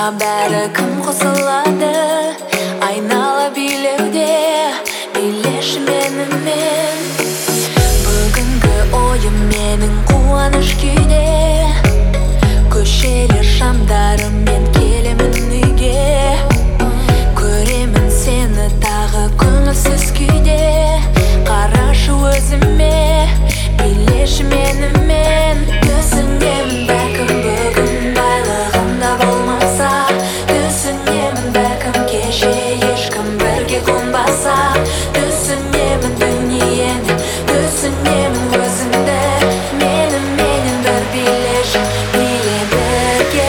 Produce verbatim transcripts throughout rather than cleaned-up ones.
бәрі кім қосылады айнала билеуде билеші менімен. Бүгінгі ойым менің қуаныш күйде, көшелер шамдарымен келемін үйге. Көремін сені тағы көңілсіз күйде, қарашы өзіме билеші менімен. Түсінемін бәлкім бүгін байлығымда болмаса, түсінемін бәлкім кеше ешкім бірге қонбаса, түсінемін дүниені, түсінемін өзіңді. Мені менен бір билеші, биле бірге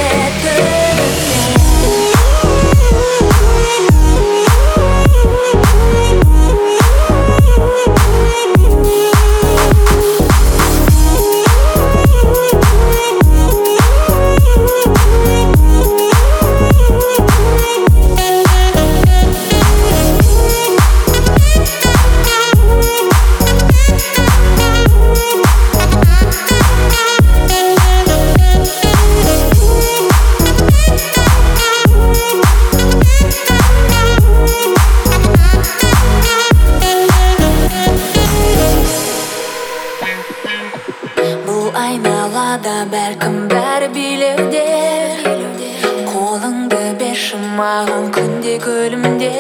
айналада бәлкім бәрі билеуде. Қолыңды берші маған күнде көлімде,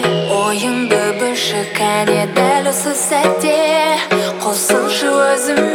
ойыңды бөлші кәне дәл осы сәтте, қосылшы өзіме.